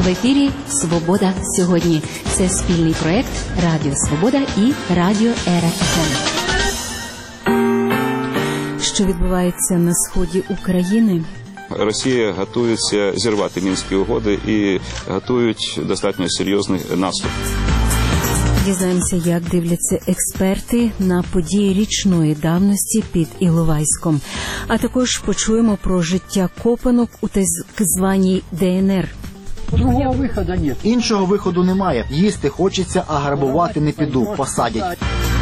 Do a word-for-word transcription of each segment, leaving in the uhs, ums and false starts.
В ефірі «Свобода сьогодні». Це спільний проект Радіо Свобода і Радіо Ера еф ем. Що відбувається на сході України? Росія готується зірвати Мінські угоди і готують достатньо серйозний наступ. Дізнаємося, як дивляться експерти на події річної давності під Іловайськом. А також почуємо про життя копанок у так званій Де ен ер. Другого виходу немає. Іншого виходу немає. Їсти хочеться, а грабувати не піду. Посадять.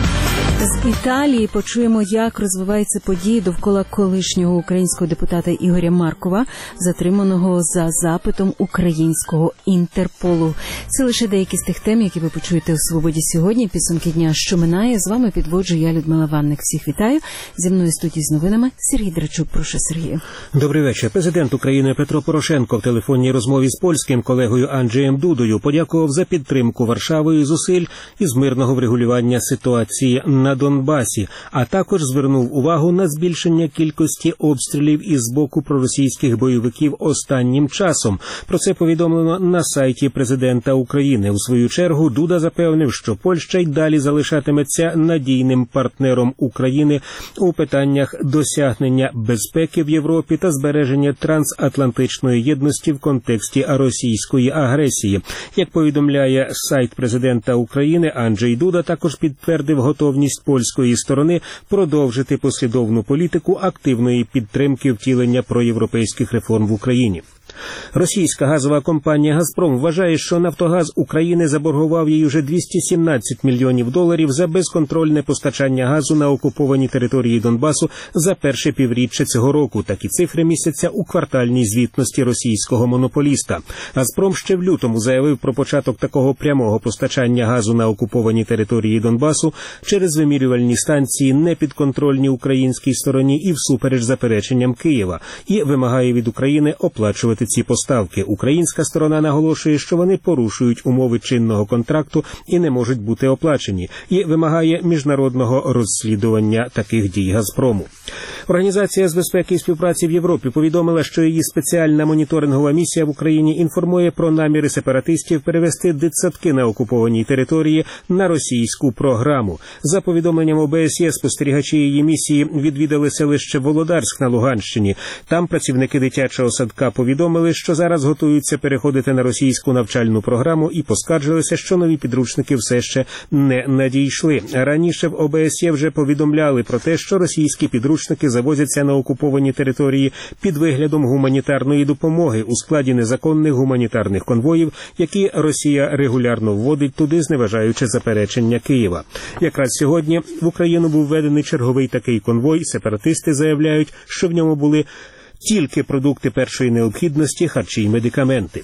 З Італії почуємо, як розвиваються події довкола колишнього українського депутата Ігоря Маркова, затриманого за запитом українського Інтерполу. Це лише деякі з тих тем, які ви почуєте у «Свободі сьогодні». Підсумки дня, що минає. З вами підводжу я, Людмила Ванник. Всіх вітаю. Зі мною в студії з новинами Сергій Драчук. Прошу, Сергію. Добрий вечір. Президент України Петро Порошенко в телефонній розмові з польським колегою Анджеєм Дудою подякував за підтримку Варшавою зусиль із мирного врегулювання ситуації на Донбасі, а також звернув увагу на збільшення кількості обстрілів із боку проросійських бойовиків останнім часом. Про це повідомлено на сайті президента України. У свою чергу Дуда запевнив, що Польща й далі залишатиметься надійним партнером України у питаннях досягнення безпеки в Європі та збереження трансатлантичної єдності в контексті російської агресії. Як повідомляє сайт президента України, Анджей Дуда також підтвердив готовність польської сторони продовжити послідовну політику активної підтримки втілення проєвропейських реформ в Україні. Російська газова компанія «Газпром» вважає, що «Нафтогаз» України заборгував їй уже двісті сімнадцять мільйонів доларів за безконтрольне постачання газу на окуповані території Донбасу за перше півріччя цього року. Такі цифри містяться у квартальній звітності російського монополіста. «Газпром» ще в лютому заявив про початок такого прямого постачання газу на окуповані території Донбасу через вимірювальні станції, непідконтрольні українській стороні і всупереч запереченням Києва, і вимагає від України оплачувати ці поставки. Українська сторона наголошує, що вони порушують умови чинного контракту і не можуть бути оплачені, і вимагає міжнародного розслідування таких дій «Газпрому». Організація з безпеки і співпраці в Європі повідомила, що її спеціальна моніторингова місія в Україні інформує про наміри сепаратистів перевести дитсадки на окупованій території на російську програму. За повідомленням о бе ес є, спостерігачі її місії відвідали селище Володарськ на Луганщині. Там працівники дитячого садка повідомили, що зараз готуються переходити на російську навчальну програму і поскаржилися, що нові підручники все ще не надійшли. Раніше в о бе ес є вже повідомляли про те, що російські підручники завозяться на окуповані території під виглядом гуманітарної допомоги у складі незаконних гуманітарних конвоїв, які Росія регулярно вводить туди, зневажаючи заперечення Києва. Якраз сьогодні в Україну був введений черговий такий конвой. Сепаратисти заявляють, що в ньому були тільки продукти першої необхідності, харчі й медикаменти.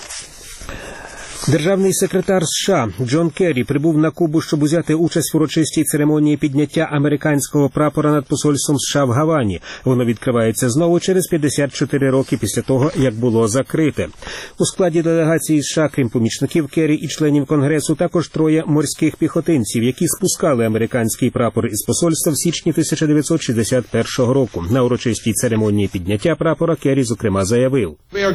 Державний секретар США Джон Керрі прибув на Кубу, щоб узяти участь в урочистій церемонії підняття американського прапора над посольством США в Гавані. Воно відкривається знову через п'ятдесят чотири роки після того, як було закрите. У складі делегації США, крім помічників Керрі і членів Конгресу, також троє морських піхотинців, які спускали американський прапор із посольства в січні тисяча дев'ятсот шістдесят першого року. На урочистій церемонії підняття прапора Керрі, зокрема, заявив: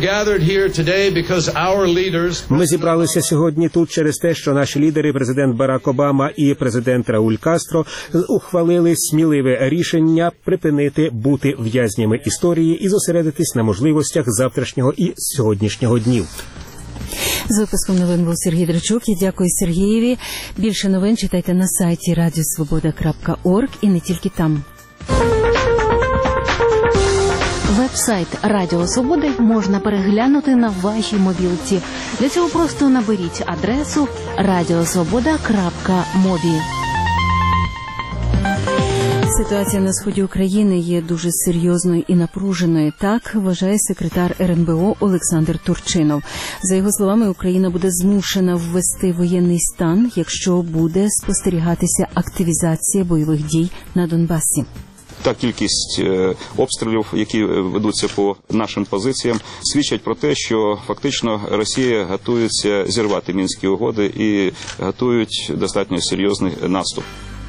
«Ми зібрали сьогодні тут через те, що наші лідери, президент Барак Обама і президент Рауль Кастро, ухвалили сміливе рішення припинити бути в'язнями історії і зосередитись на можливостях завтрашнього і сьогоднішнього днів». З випуском новин був Сергій Драчук. Я дякую Сергієві. Більше новин читайте на сайті радіо свобода крапка орг і не тільки там. Веб-сайт Радіо Свободи можна переглянути на вашій мобілці. Для цього просто наберіть адресу радіо свобода крапка мобі. Ситуація на сході України є дуже серйозною і напруженою. Так вважає секретар ер ен бе о Олександр Турчинов. За його словами, Україна буде змушена ввести воєнний стан, якщо буде спостерігатися активізація бойових дій на Донбасі. Та кількість обстрілів, які ведуться по нашим позиціям, свідчать про те, що фактично Росія готується зірвати Мінські угоди і готують достатньо серйозний наступ.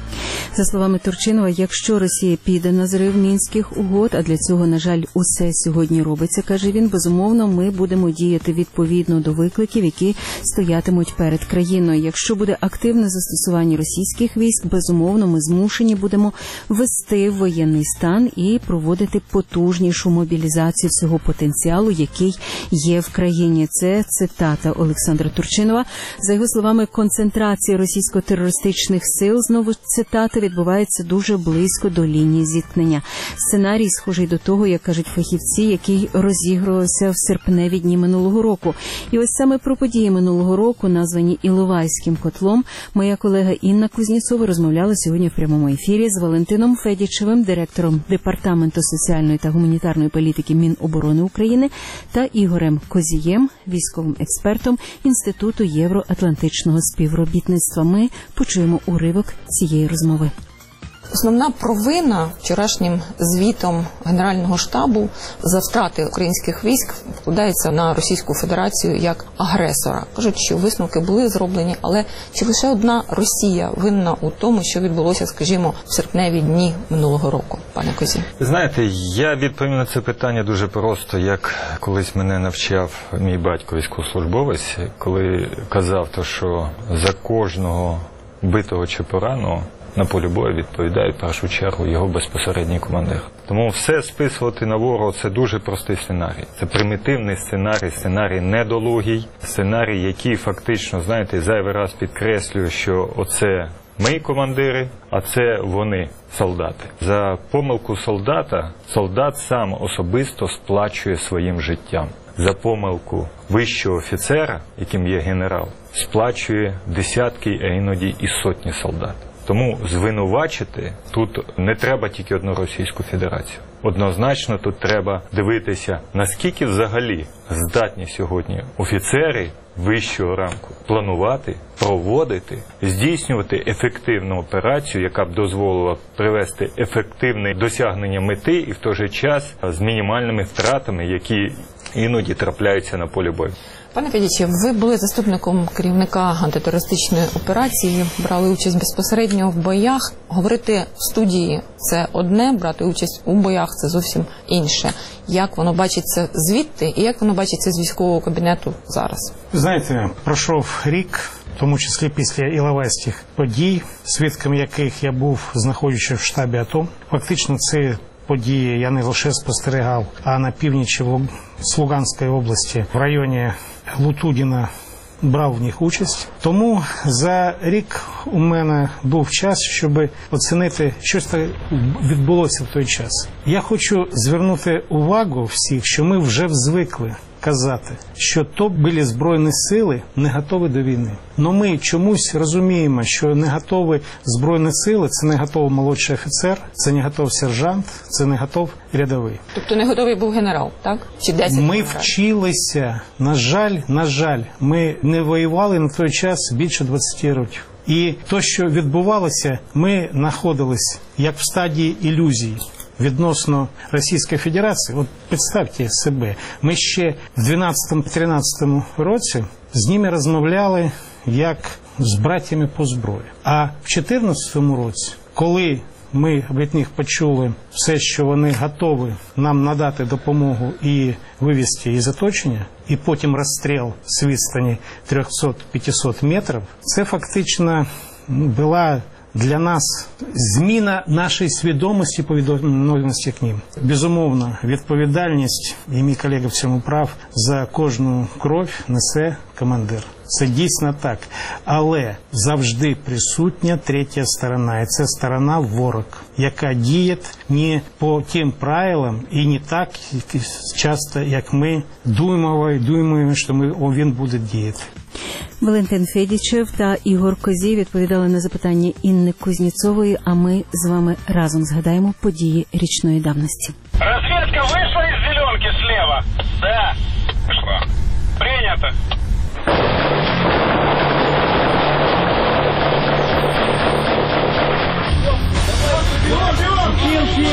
За словами Турчинова, якщо Росія піде на зрив мінських угод, а для цього, на жаль, усе сьогодні робиться, каже він, безумовно, ми будемо діяти відповідно до викликів, які стоятимуть перед країною. Якщо буде активне застосування російських військ, безумовно, ми змушені будемо ввести воєнний стан і проводити потужнішу мобілізацію всього потенціалу, який є в країні. Це цитата Олександра Турчинова. За його словами, концентрація російсько-терористичних сил, знову цитата, відбувається дуже близько до лінії зіткнення. Сценарій схожий до того, як кажуть фахівці, який розігрувався в серпневі дні минулого року. І ось саме про події минулого року, названі Іловайським котлом, моя колега Інна Кузнєцова розмовляла сьогодні в прямому ефірі з Валентином Федічевим, директором Департаменту соціальної та гуманітарної політики Міноборони України, та Ігорем Козієм, військовим експертом Інституту євроатлантичного співробітництва. Ми почуємо уривок цієї розмови. Основна провина вчорашнім звітом Генерального штабу за втрати українських військ вкладається на Російську Федерацію як агресора. Кажуть, що висновки були зроблені, але чи лише одна Росія винна у тому, що відбулося, скажімо, в серпневі дні минулого року, пане Козі? Знаєте, я відповім на це питання дуже просто, як колись мене навчав мій батько військовослужбовець, коли казав, то, що за кожного битого чи пораненого на полі бою відповідає в першу чергу його безпосередній командир. Тому все списувати на ворога – це дуже простий сценарій. Це примітивний сценарій, сценарій недолугий, сценарій, який фактично, знаєте, зайвий раз підкреслює, що оце ми командири, а це вони, солдати. За помилку солдата, солдат сам особисто сплачує своїм життям. За помилку вищого офіцера, яким є генерал, сплачує десятки, а іноді і сотні солдат. Тому звинувачити тут не треба тільки одну Російську Федерацію. Однозначно тут треба дивитися, наскільки взагалі здатні сьогодні офіцери вищого ранку планувати, проводити, здійснювати ефективну операцію, яка б дозволила привести ефективне досягнення мети і в той же час з мінімальними втратами, які іноді трапляються на полі бою. Пане Федіче, ви були заступником керівника антитерористичної операції, брали участь безпосередньо в боях. Говорити в студії – це одне, брати участь у боях – це зовсім інше. Як воно бачиться звідти і як воно бачиться з військового кабінету зараз? Знаєте, пройшов рік, в тому числі після Іловайських подій, свідком яких я був, знаходячись в штабі АТО. Фактично це події я не лише спостерігав, а на північі Луганської області, в районі Лутудіна, брав в них участь. Тому за рік у мене був час, щоб оцінити, що відбулося в той час. Я хочу звернути увагу всіх, що ми вже звикли казати, що то були Збройні сили не готові до війни. Но ми чомусь розуміємо, що не готові Збройні сили – це не готовий молодший офіцер, це не готовий сержант, це не готовий рядовий. Тобто не готовий був генерал, так? Чи десять Ми генералів? вчилися, на жаль, на жаль, ми не воювали на той час більше двадцяти років. І те, що відбувалося, ми знаходились як в стадії ілюзії відносно Російської Федерації. От представте себе, ми ще в дванадцятому-тринадцятому році з ними розмовляли як з братями по зброї. А в чотирнадцятому році, коли ми від них почули все, що вони готові нам надати допомогу і вивести із оточення, і потім розстріл з відстані триста-п'ятсот метрів, це фактично була для нас зміна нашої свідомості по відношенню к ним. Безумовно, відповідальність, і мій колега в цьому прав, за кожну кров несе командир. Це дійсно так. Але завжди присутня третя сторона, і це сторона ворог, яка діє не по тим правилам і не так часто, як ми думаємо, думаємо, що ми, о, він буде діяти. Валентин Федічев та Ігор Козій відповідали на запитання Інни Кузнєцової, а ми з вами разом згадаємо події річної давності. Розвідка вийшла із зеленки слева? Да. Вийшла. Прийнято.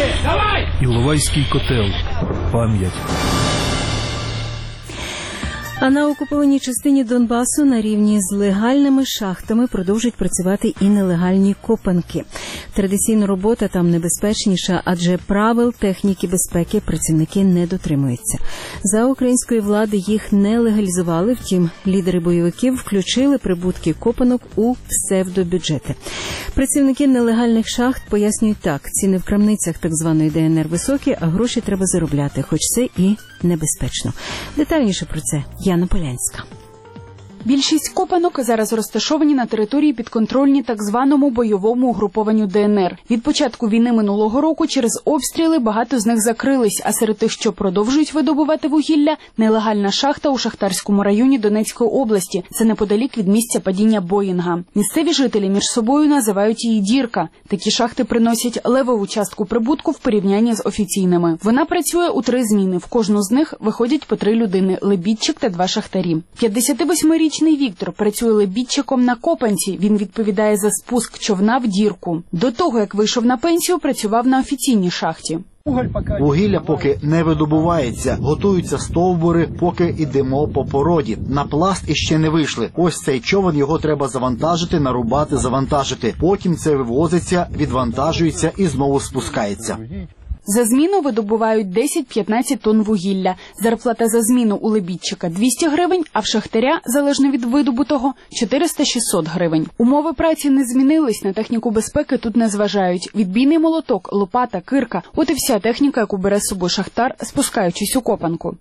Іловайський котел. Пам'ять. А на окупованій частині Донбасу на рівні з легальними шахтами продовжують працювати і нелегальні копанки. Традиційно робота там небезпечніша, адже правил техніки безпеки працівники не дотримуються. За української влади їх не легалізували, втім, лідери бойовиків включили прибутки копанок у псевдобюджети. Працівники нелегальних шахт пояснюють так, ціни в крамницях так званої ДНР високі, а гроші треба заробляти, хоч це і небезпечно. Детальніше про це Яна Полянська. Більшість копанок зараз розташовані на території підконтрольні так званому бойовому угрупованню ДНР. Від початку війни минулого року через обстріли багато з них закрились, а серед тих, що продовжують видобувати вугілля, нелегальна шахта у Шахтарському районі Донецької області. Це неподалік від місця падіння Боїнга. Місцеві жителі між собою називають її «дірка». Такі шахти приносять левову частку прибутку в порівнянні з офіційними. Вона працює у три зміни. В кожну з них виходять по три людини – лебідчик та два шахтарі. п'ятдесятивосьмирічний Віктор працює лебідчиком на копанці. Він відповідає за спуск човна в дірку. До того, як вийшов на пенсію, працював на офіційній шахті. Вугілля поки не видобувається, готуються стовбури, поки йдемо по породі. На пласт іще не вийшли. Ось цей човен, його треба завантажити, нарубати, завантажити. Потім це вивозиться, відвантажується і знову спускається. За зміну видобувають десять-п'ятнадцять тонн вугілля. Зарплата за зміну у лебідчика – двісті гривень, а в шахтаря, залежно від видобутого, чотириста-шістсот гривень. Умови праці не змінились, на техніку безпеки тут не зважають. Відбійний молоток, лопата, кирка – от і вся техніка, яку бере з собою шахтар, спускаючись у копанку.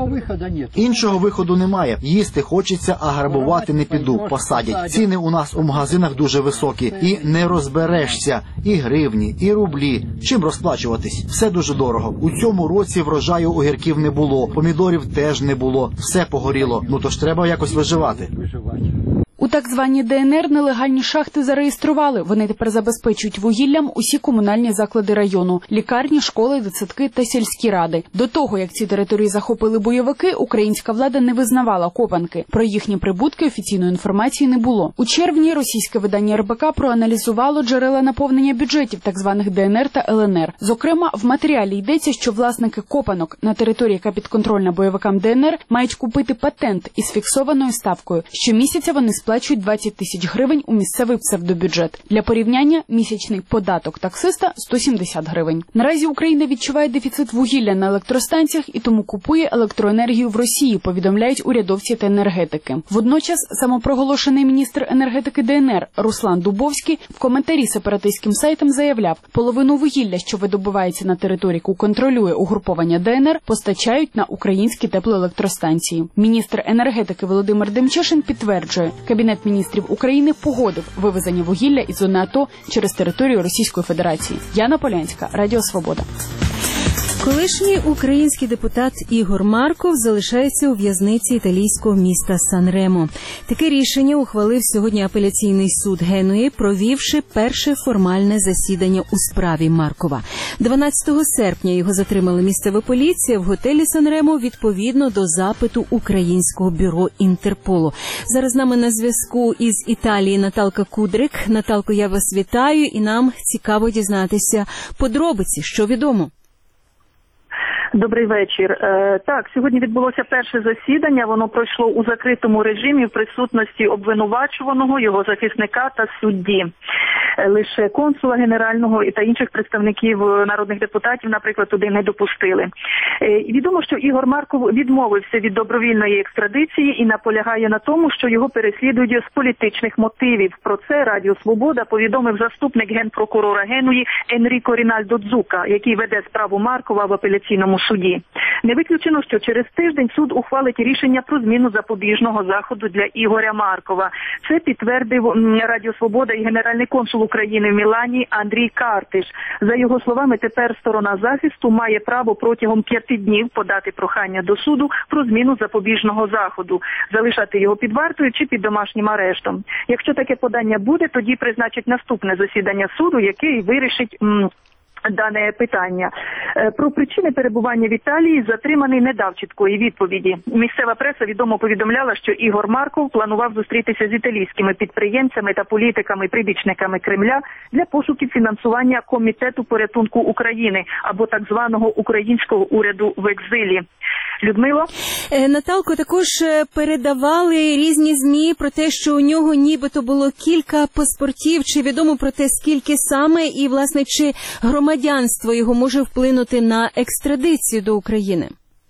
Іншого виходу немає. Їсти хочеться, а грабувати не піду, посадять. Ціни у нас у магазинах дуже високі. І не розберешся. І гривні, і рублі. Чим розплачуватись? Все дуже дорого. У цьому році врожаю огірків не було, помідорів теж не було. Все погоріло. Ну то ж треба якось виживати. У так званій ДНР нелегальні шахти зареєстрували. Вони тепер забезпечують вугіллям усі комунальні заклади району – лікарні, школи, дитсадки та сільські ради. До того, як ці території захопили бойовики, українська влада не визнавала копанки. Про їхні прибутки офіційної інформації не було. У червні російське видання ер бэ ка проаналізувало джерела наповнення бюджетів так званих ДНР та ел ен ер. Зокрема, в матеріалі йдеться, що власники копанок на території, яка підконтрольна бойовикам ДНР, мають купити патент із фіксованою ставкою. Щомісяця вони сплачують двадцять тисяч гривень у місцевий псевдобюджет. Для порівняння, місячний податок таксиста – сто сімдесят гривень. Наразі Україна відчуває дефіцит вугілля на електростанціях і тому купує електроенергію в Росії, повідомляють урядовці та енергетики. Водночас, самопроголошений міністр енергетики ДНР Руслан Дубовський в коментарі сепаратистським сайтам заявляв, половину вугілля, що видобувається на території, яку контролює угруповання ДНР, постачають на українські теплоелектростанції. Міністр енергетики Володимир Демчишин підтверджує, Кабінет міністрів України погодив вивезення вугілля із зони АТО через територію Російської Федерації. Яна Полянська, Радіо Свобода. Колишній український депутат Ігор Марков залишається у в'язниці італійського міста Сан-Ремо. Таке рішення ухвалив сьогодні апеляційний суд Генуї, провівши перше формальне засідання у справі Маркова. дванадцятого серпня його затримала місцева поліція в готелі Сан-Ремо відповідно до запиту українського бюро Інтерполу. Зараз з нами на зв'язку із Італії Наталка Кудрик. Наталко, я вас вітаю, і нам цікаво дізнатися подробиці, що відомо. Добрий вечір. Е, так, сьогодні відбулося перше засідання. Воно пройшло у закритому режимі в присутності обвинувачуваного, його захисника та судді. Е, лише консула генерального та інших представників народних депутатів, наприклад, туди не допустили. Е, відомо, що Ігор Марков відмовився від добровільної екстрадиції і наполягає на тому, що його переслідують з політичних мотивів. Про це Радіо Свобода повідомив заступник генпрокурора Генуї Енріко Рінальдо Дзука, який веде справу Маркова в апеляційному суді. Не виключено, що через тиждень суд ухвалить рішення про зміну запобіжного заходу для Ігоря Маркова. Це підтвердив Радіо Свобода і генеральний консул України в Мілані Андрій Картиш. За його словами, тепер сторона захисту має право протягом п'яти днів подати прохання до суду про зміну запобіжного заходу, залишати його під вартою чи під домашнім арештом. Якщо таке подання буде, тоді призначить наступне засідання суду, яке вирішить м, дане питання. Про причини перебування в Італії затриманий не дав чіткої відповіді. Місцева преса відомо повідомляла, що Ігор Марков планував зустрітися з італійськими підприємцями та політиками-прибічниками Кремля для пошуків фінансування Комітету порятунку України або так званого українського уряду в екзилі. Людмило? Наталко, також передавали різні ЗМІ про те, що у нього нібито було кілька паспортів. Чи відомо про те, скільки саме, і, власне, чи громадянство його може вплинути на екстрадицію до України?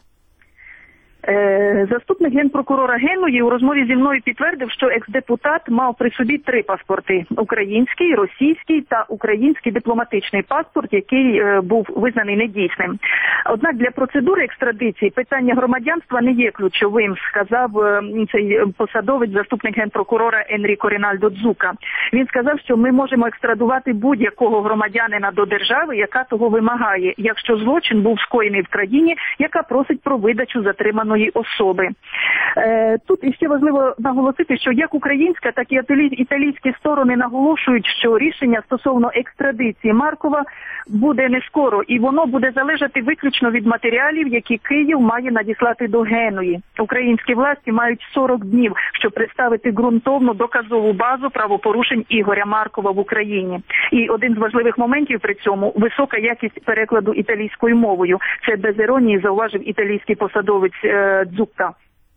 Заступник генпрокурора Генуї у розмові зі мною підтвердив, що екс-депутат мав при собі три паспорти – український, російський та український дипломатичний паспорт, який був визнаний недійсним. Однак для процедури екстрадиції питання громадянства не є ключовим, сказав цей посадовець, заступник генпрокурора Енріко Рінальдо Дзука. Він сказав, що ми можемо екстрадувати будь-якого громадянина до держави, яка того вимагає, якщо злочин був скоєний в країні, яка просить про видачу затриманої особи. Е, тут іще важливо наголосити, що як українська, так і італійські сторони наголошують, що рішення стосовно екстрадиції Маркова буде не скоро, і воно буде залежати виключно від матеріалів, які Київ має надіслати до Генуї. Українські власті мають сорок днів, щоб представити ґрунтовну доказову базу правопорушень Ігоря Маркова в Україні. І один з важливих моментів при цьому – висока якість перекладу італійською мовою. Це без іронії зауважив італійський посадовець Дзукка.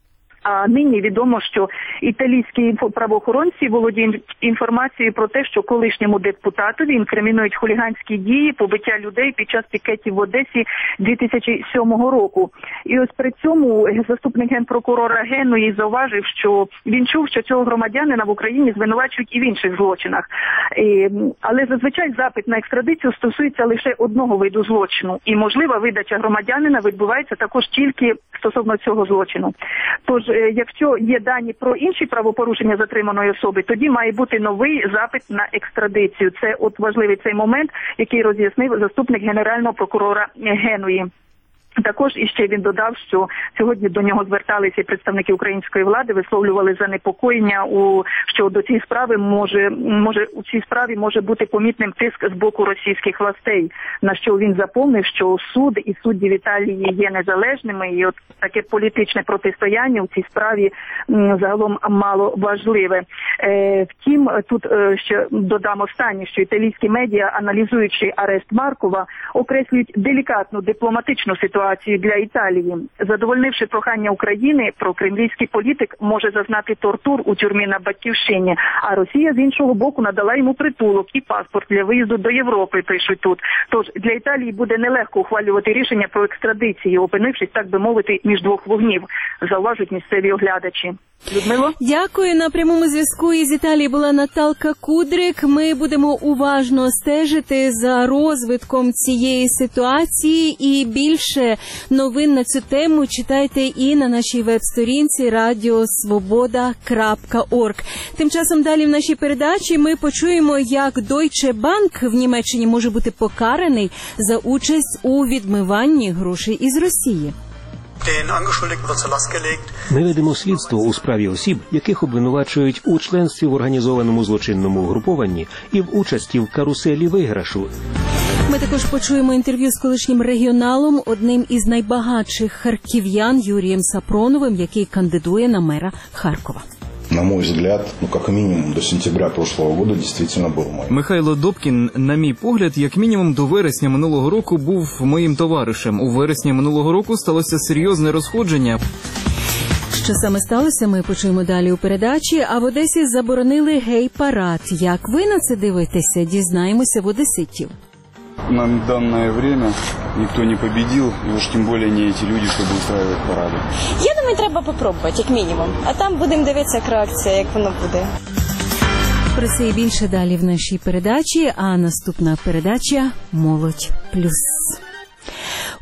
А нині відомо, що італійські правоохоронці володіють інформацією про те, що колишньому депутатові інкримінують хуліганські дії, побиття людей під час пікетів в Одесі дві тисячі сьомого року. І ось при цьому заступник генпрокурора Генуї зауважив, що він чув, що цього громадянина в Україні звинувачують і в інших злочинах. І, але зазвичай запит на екстрадицію стосується лише одного виду злочину. І можлива видача громадянина відбувається також тільки стосовно цього злочину. Тож, якщо є дані про інші правопорушення затриманої особи, тоді має бути новий запит на екстрадицію. Це от важливий цей момент, який роз'яснив заступник генерального прокурора Генуї. Також іще він додав, що сьогодні до нього зверталися представники української влади, висловлювали занепокоєння, у що до цієї справи може може у цій справі може бути помітним тиск з боку російських властей. На що він заповнив, що суд і судді в Італії є незалежними, і от таке політичне протистояння у цій справі м, загалом мало важливе. Е, втім, тут е, ще додам останнє, що італійські медіа, аналізуючи арешт Маркова, окреслюють делікатну дипломатичну ситуацію для Італії. Задовольнивши прохання України, прокремлівський політик може зазнати тортур у тюрмі на Батьківщині, а Росія з іншого боку надала йому притулок і паспорт для виїзду до Європи, пишуть тут. Тож для Італії буде нелегко ухвалювати рішення про екстрадицію, опинившись, так би мовити, між двох вогнів, зауважують місцеві оглядачі. Людмило? Дякую. На прямому зв'язку із Італії була Наталка Кудрик. Ми будемо уважно стежити за розвитком цієї ситуації, і більше новин на цю тему читайте і на нашій веб-сторінці радіо свобода крапка орг. Тим часом далі в нашій передачі ми почуємо, як Deutsche Bank в Німеччині може бути покараний за участь у відмиванні грошей із Росії. Ми ведемо слідство у справі осіб, яких обвинувачують у членстві в організованому злочинному угрупованні і в участі в каруселі виграшу. Ми також почуємо інтерв'ю з колишнім регіоналом, одним із найбагатших харків'ян Юрієм Сапроновим, який кандидує на мера Харкова. На мой взгляд, ну, как минимум, до сентября прошлого года действительно был моим. Михайло Добкін, на мій погляд, як мінімум до вересня минулого року був моїм товаришем. У вересні минулого року сталося серйозне розходження. Що саме сталося, ми почуємо далі у передачі. А в Одесі заборонили гей-парад. Як ви на це дивитеся, дізнаємося в одеситів. На данное время никто не победил, и уж тем более не эти люди, чтобы устраивать парады. Я думаю, треба попробувати, як мінімум. А там будемо дивитися, як реакція, як воно буде. Про це і більше далі в нашій передачі, а наступна передача «Молодь плюс».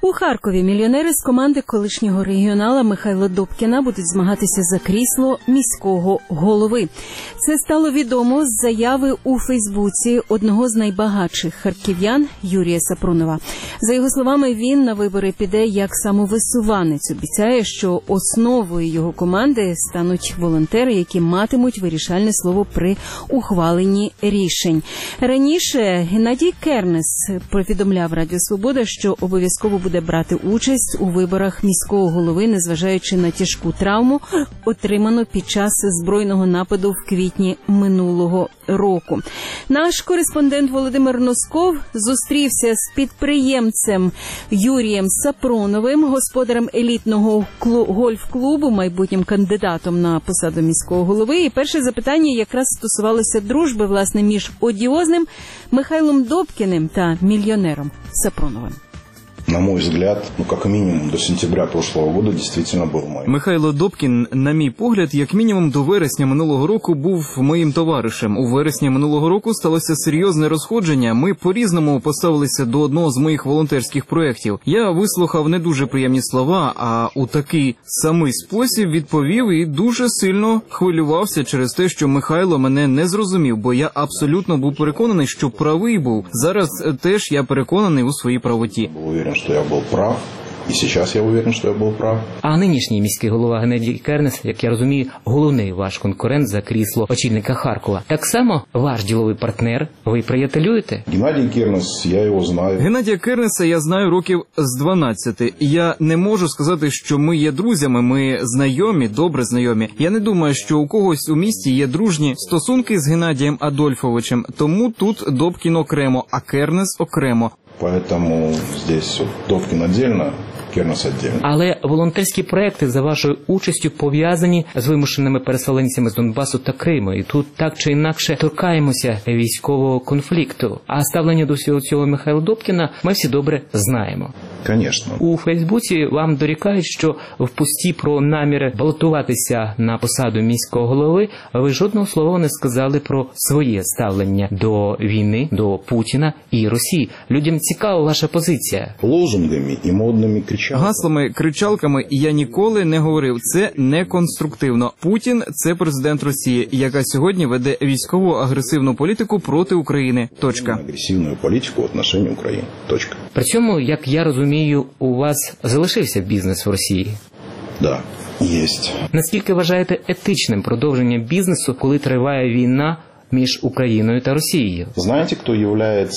У Харкові мільйонери з команди колишнього регіонала Михайла Добкіна будуть змагатися за крісло міського голови. Це стало відомо з заяви у Фейсбуці одного з найбагатших харків'ян Юрія Сапронова. За його словами, він на вибори піде як самовисуванець. Обіцяє, що основою його команди стануть волонтери, які матимуть вирішальне слово при ухваленні рішень. Раніше Геннадій Кернес повідомляв Радіо Свобода, що обов'язково буде брати участь у виборах міського голови, незважаючи на тяжку травму, отриману під час збройного нападу в квітні минулого року. Наш кореспондент Володимир Носков зустрівся з підприємцем Юрієм Сапроновим, господарем елітного гольф-клубу, майбутнім кандидатом на посаду міського голови. І перше запитання якраз стосувалося дружби, власне, між одіозним Михайлом Добкіним та мільйонером Сапроновим. На мой взгляд, ну, как минимум, до сентября прошлого года действительно был моим. Михайло Добкін, на мій погляд, як мінімум до вересня минулого року був моїм товаришем. У вересні минулого року сталося серйозне розходження. Ми по-різному поставилися до одного з моїх волонтерських проєктів. Я вислухав не дуже приємні слова, а у такий самий спосіб відповів і дуже сильно хвилювався через те, що Михайло мене не зрозумів, бо я абсолютно був переконаний, що правий був. Зараз теж я переконаний у своїй правоті. Что я был прав, і зараз я уверен, що я був прав. А нинішній міський голова Геннадій Кернес, як я розумію, головний ваш конкурент за крісло очільника Харкова. Так само ваш діловий партнер, ви приятелюєте? Геннадій Кернес, я його знаю. Геннадія Кернеса я знаю років з дванадцяти. Я не можу сказати, що ми є друзями, ми знайомі, добре знайомі. Я не думаю, що у когось у місті є дружні стосунки з Геннадієм Адольфовичем, тому тут Добкін окремо, а Кернес окремо. Поэтому здесь Добкін отдельно, Кернес отдельно. Але волонтерські проекти за вашою участю пов'язані з вимушеними переселенцями з Донбасу та Криму. І тут так чи інакше торкаємося військового конфлікту. А ставлення до всього цього Михайла Добкіна ми всі добре знаємо. Конечно. У Фейсбуці вам дорікають, що в пості про наміри балотуватися на посаду міського голови ви жодного слова не сказали про своє ставлення до війни, до Путіна і Росії. Людям цікава ваша позиція. Лозунгами і модними кричалками. Гаслами, кричалками я ніколи не говорив. Це не конструктивно. Путін – це президент Росії, яка сьогодні веде військову агресивну політику проти України. Точка. Агресивну політику в отношении України. Точка. При цьому, як я розумію, у вас залишився бізнес в Росії? Да, єсть. Наскільки вважаєте етичним продовження бізнесу, коли триває війна між Україною та Росією? Знаєте, хто є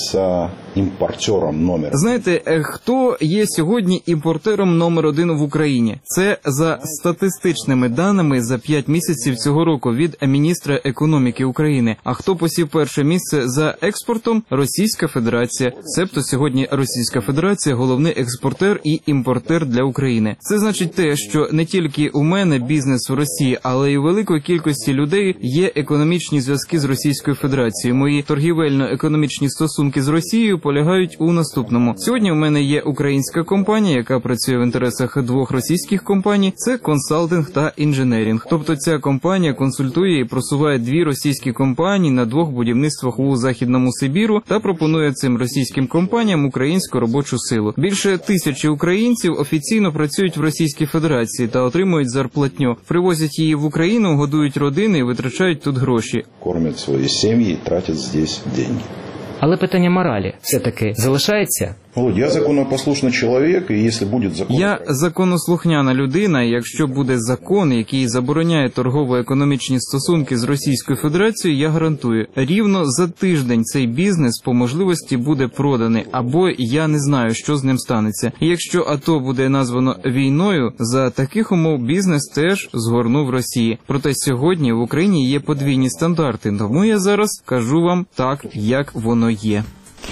імпортером номер? Знаєте, хто є сьогодні імпортером номер один в Україні? Це за статистичними даними за п'ять місяців цього року від міністра економіки України. А хто посів перше місце за експортом? Російська Федерація. Себто сьогодні Російська Федерація – головний експортер і імпортер для України. Це значить те, що не тільки у мене бізнес в Росії, але й у великої кількості людей є економічні зв'язки з Росією. Російської Федерації. Мої торгівельно-економічні стосунки з Росією полягають у наступному. Сьогодні у мене є українська компанія, яка працює в інтересах двох російських компаній. Це консалтинг та інженерінг. Тобто ця компанія консультує і просуває дві російські компанії на двох будівництвах у Західному Сибіру та пропонує цим російським компаніям українську робочу силу. Більше тисячі українців офіційно працюють в Російській Федерації та отримують зарплатню. Привозять її в Україну, годують родини і витрачають тут гроші. Кормять свої сім'ї і тратять здесь деньги. Але питання моралі все-таки залишається? Володь, я законопослушний чоловік, і якщо буде закон... Я законослухняна людина, і якщо буде закон, який забороняє торгово-економічні стосунки з Російською Федерацією, я гарантую, рівно за тиждень цей бізнес по можливості буде проданий, або я не знаю, що з ним станеться. І якщо АТО буде названо війною, за таких умов бізнес теж згорнув Росії. Проте сьогодні в Україні є подвійні стандарти, тому я зараз кажу вам так, як воно є.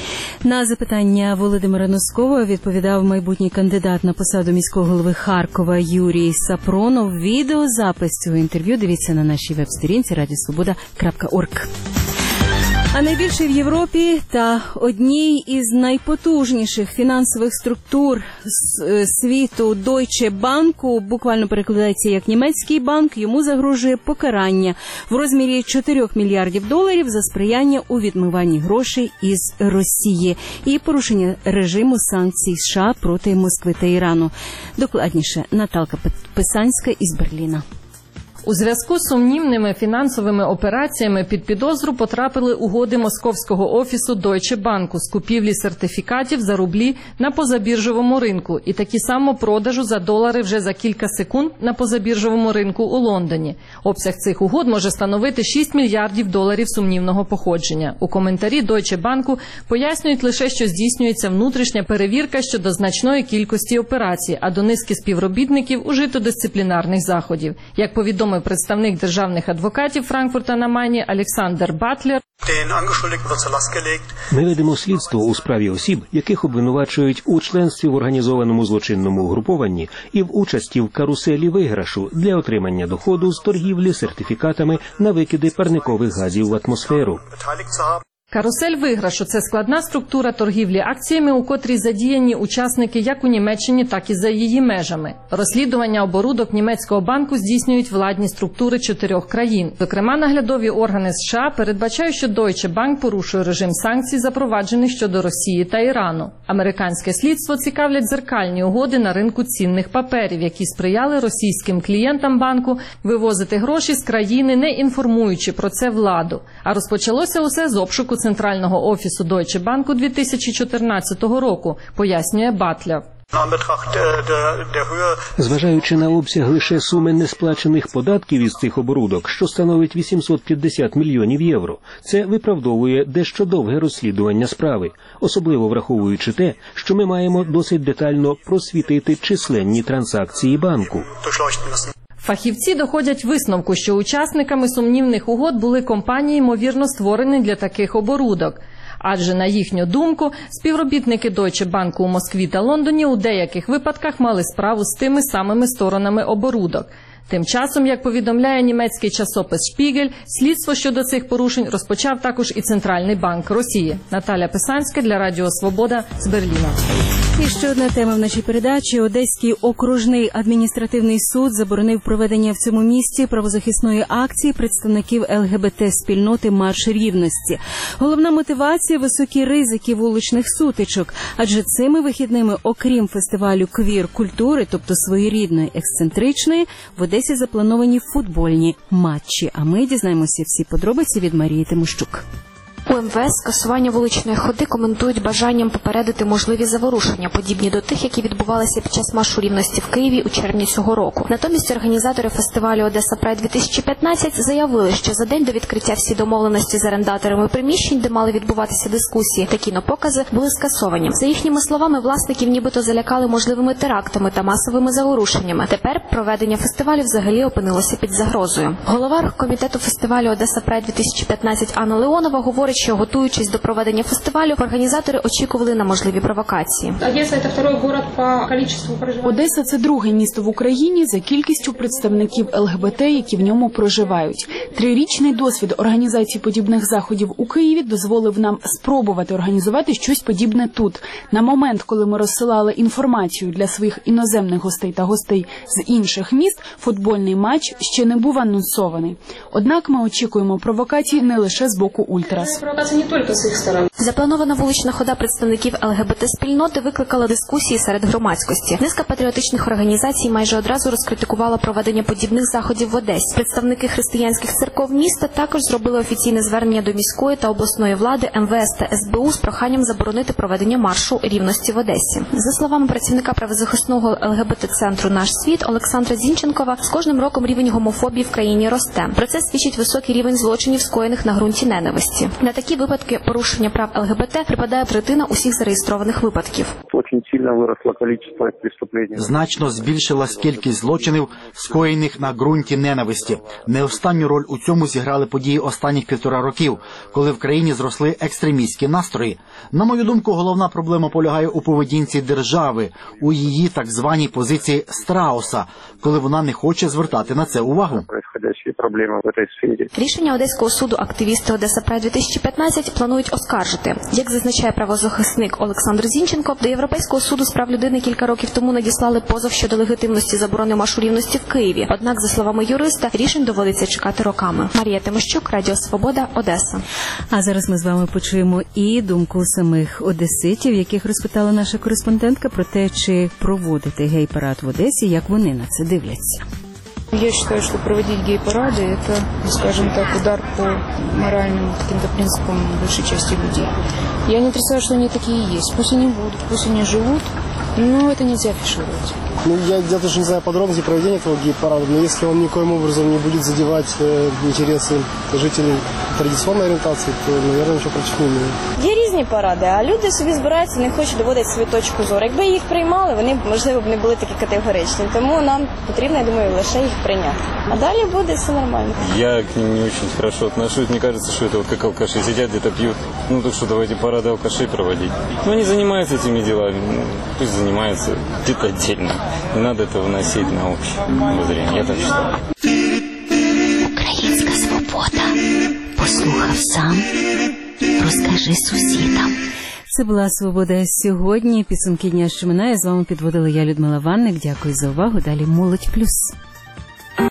На запитання Володимира Носкова відповідав майбутній кандидат на посаду міського голови Харкова Юрій Сапронов. Відеозапис цього інтерв'ю дивіться на нашій веб-сторінці радіо свобода крапка орг. А найбільше в Європі та одній із найпотужніших фінансових структур світу Deutsche Bank, буквально перекладається як німецький банк, йому загрожує покарання в розмірі чотирьох мільярдів доларів за сприяння у відмиванні грошей із Росії і порушення режиму санкцій США проти Москви та Ірану. Докладніше Наталка Писанська із Берліна. У зв'язку з сумнівними фінансовими операціями під підозру потрапили угоди московського офісу Deutsche Bank з купівлі сертифікатів за рублі на позабіржовому ринку і такі само продажу за долари вже за кілька секунд на позабіржовому ринку у Лондоні. Обсяг цих угод може становити шість мільярдів доларів сумнівного походження. У коментарі Deutsche Bank пояснюють лише, що здійснюється внутрішня перевірка щодо значної кількості операцій, а до низки співробітників ужито дисциплінарних заходів. Як повідомив представник державних адвокатів Франкфурта на Майні Олександр Батлер. Ми ведемо слідство у справі осіб, яких обвинувачують у членстві в організованому злочинному угрупованні і в участі в каруселі виграшу для отримання доходу з торгівлі сертифікатами на викиди парникових газів в атмосферу. Карусель виграшу – це складна структура торгівлі акціями, у котрій задіяні учасники як у Німеччині, так і за її межами. Розслідування оборудок німецького банку здійснюють владні структури чотирьох країн. Зокрема, наглядові органи США передбачають, що Deutsche Bank порушує режим санкцій, запроваджених щодо Росії та Ірану. Американське слідство цікавлять дзеркальні угоди на ринку цінних паперів, які сприяли російським клієнтам банку вивозити гроші з країни, не інформуючи про це владу. А розпочалося усе з обшуку Центрального офісу Deutsche Bank дві тисячі чотирнадцятого року, пояснює Батлер. Зважаючи на обсяг лише суми несплачених податків із цих оборудок, що становить вісімсот п'ятдесят мільйонів євро, це виправдовує дещо довге розслідування справи, особливо враховуючи те, що ми маємо досить детально просвітити численні транзакції банку. Фахівці доходять висновку, що учасниками сумнівних угод були компанії, ймовірно, створені для таких оборудок. Адже, на їхню думку, співробітники Deutsche Bank у Москві та Лондоні у деяких випадках мали справу з тими самими сторонами оборудок. Тим часом, як повідомляє німецький часопис «Шпігель», слідство щодо цих порушень розпочав також і Центральний банк Росії. Наталя Писанська для Радіо Свобода з Берліна. І ще одна тема в нашій передачі. Одеський окружний адміністративний суд заборонив проведення в цьому місті правозахисної акції представників ЛГБТ-спільноти «Марш рівності». Головна мотивація – високі ризики вуличних сутичок. Адже цими вихідними, окрім фестивалю квір-культури, тобто своєрідної, ексцентричної, в Одесі заплановані футбольні матчі. А ми дізнаємося всі подробиці від Марії Тимощук. У ем ве ес скасування вуличної ходи коментують бажанням попередити можливі заворушення, подібні до тих, які відбувалися під час маршу рівності в Києві у червні цього року. Натомість організатори фестивалю «Одеса Прайд дві тисячі п'ятнадцять» заявили, що за день до відкриття всі домовленості з орендаторами приміщень, де мали відбуватися дискусії та кінопокази, були скасовані. За їхніми словами, власників нібито залякали можливими терактами та масовими заворушеннями. Тепер проведення фестивалю взагалі опинилося під загрозою. Голова оргкомітету фестивалю «Одеса Прайд дві тисячі п'ятнадцять» Анна Леонова говорить, що, готуючись до проведення фестивалю, організатори очікували на можливі провокації. Одеса – це друге місто в Україні за кількістю представників ЛГБТ, які в ньому проживають. Трирічний досвід організації подібних заходів у Києві дозволив нам спробувати організувати щось подібне тут. На момент, коли ми розсилали інформацію для своїх іноземних гостей та гостей з інших міст, футбольний матч ще не був анонсований. Однак ми очікуємо провокацій не лише з боку ультрас. Запланована вулична хода представників ЛГБТ-спільноти викликала дискусії серед громадськості. Низка патріотичних організацій майже одразу розкритикувала проведення подібних заходів в Одесі. Представники християнських церков міста також зробили офіційне звернення до міської та обласної влади, ем ве ес та ес бе у з проханням заборонити проведення маршу рівності в Одесі. За словами працівника правозахисного ЛГБТ-центру «Наш світ» Олександра Зінченкова, з кожним роком рівень гомофобії в країні росте. Про це свідчить високий рівень злочинів, скоєних на ґрунті ненависті. На такі випадки порушення прав ЛГБТ припадає третина усіх зареєстрованих випадків. Очень сильно выросло количество преступлений. Значно збільшилась кількість злочинів, скоєних на ґрунті ненависті. Не останню роль у цьому зіграли події останніх півтора років, коли в країні зросли екстремістські настрої. На мою думку, головна проблема полягає у поведінці держави, у її так званій позиції страуса, коли вона не хоче звертати на це увагу. Проблеми в цій сфері. Рішення Одеського суду активісти Одеса Прайд дві тисячі п'ятнадцять планують оскаржити. Як зазначає правозахисник Олександр Зінченко, до Європейського суду з прав людини кілька років тому надіслали позов щодо легітимності заборони маршурівності в Києві. Однак, за словами юриста, рішень доводиться чекати роками. Марія Тимощук, Радіо Свобода, Одеса. А зараз ми з вами почуємо і думку самих одеситів, яких розпитала наша кореспондентка про те, чи проводити гей-парад в Одесі, як вони на це дивляться. Я считаю, что проводить гей-парады – это, скажем так, удар по моральным каким-то принципам большей части людей. Я не отрицаю, что они такие и есть. Пусть они будут, пусть они живут, но это нельзя афишировать. Ну, я, я даже не знаю подробности проведения этого гей-парада, но если он никоим образом не будет задевать э, интересы жителей традиционной ориентации, то, наверное, ничего против не имею. Є різні паради, а люди собі збираються, не хочуть доводити свою точку зору. Якби їх приймали, вони, можливо, б не були такі категоричні. Тому нам потрібно, я думаю, лише їх прийняти. А далі буде все нормально. Я к ним не очень хорошо отношусь. Мне кажется, что это вот как алкаши сидят, где-то пьют. Ну, так что давайте парады алкашей проводить. Ну, они занимаются этими делами. Ну, пусть занимаются где-то отдельно. Не надо это выносить на общее обозрение. Я так считаю. Українська свобода. Послухав сам. Розкажи сусідам. Це була «Свобода сьогодні». Підсумки дня, що минає. З вами підводила я, Людмила Ванник. Дякую за увагу. Далі «Молодь плюс».